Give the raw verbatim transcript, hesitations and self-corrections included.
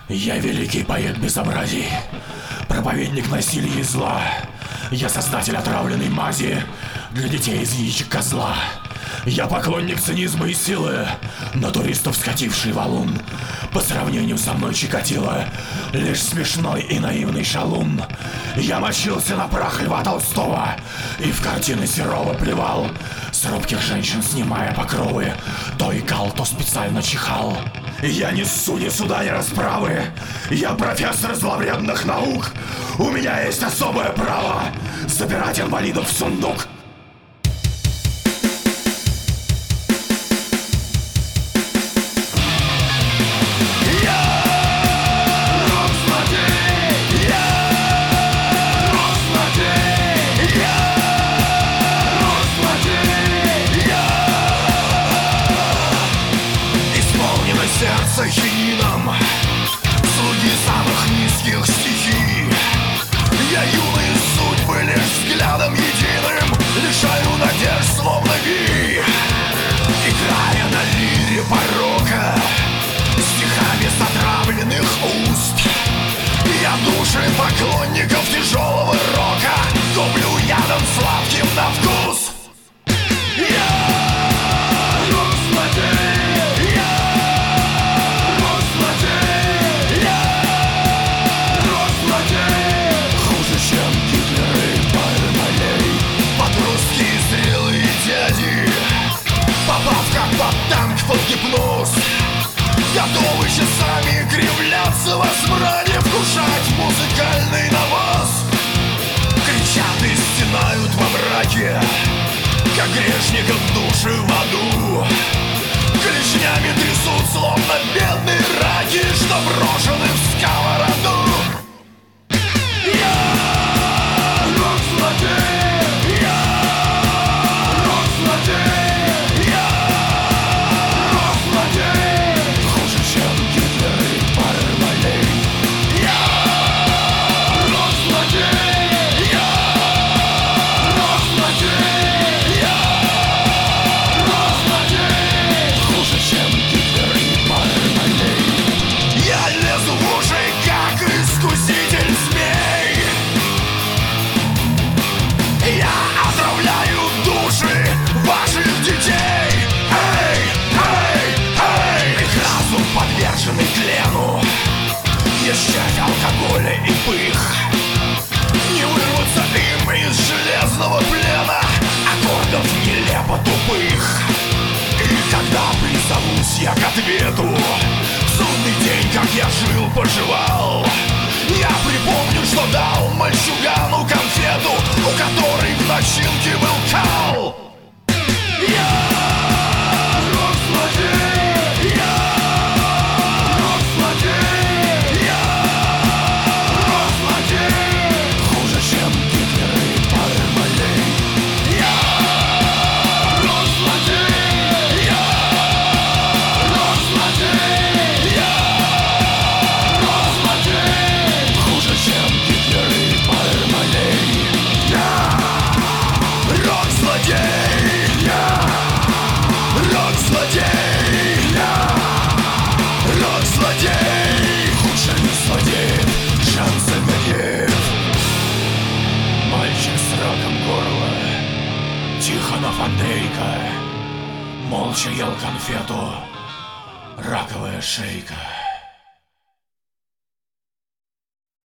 Я великий поэт безобразий, проповедник насилия и зла. Я создатель отравленной мази для детей из яичек козла. Я поклонник цинизма и силы, на туристов скативший валун. По сравнению со мной Чикатило лишь смешной и наивный шалун. Я мочился на прах Льва Толстого и в картины Серова плевал, с робких женщин снимая покровы, то икал, то специально чихал. Я не несу ни суда, ни расправы. Я профессор зловредных наук. У меня есть особое право забирать инвалидов в сундук. Сердце хинином, слуги самых низких стихий. Я юные судьбы лишь взглядом единым лишаю надежд, словно ви. Играя на лире порока, стихами с отравленных уст, я души поклонников тяжелого рока топлю ядом сладким на вкус. Под гипноз готовы часами кривляться во смраде, вкушать музыкальный навоз. Кричат и стенают во мраке, как грешников души в аду. Клешнями трясут, словно бедные раки, что брошены в сковороду. Ещать алкоголя и пых, не вырваться им из железного плена аккордов нелепо тупых. И когда призовусь я к ответу, в судный день, как я жил-поживал, я припомню, что дал мальчугану конфету, у которой в начинке был кал. Я Фантейка молча ел конфету, раковая шейка.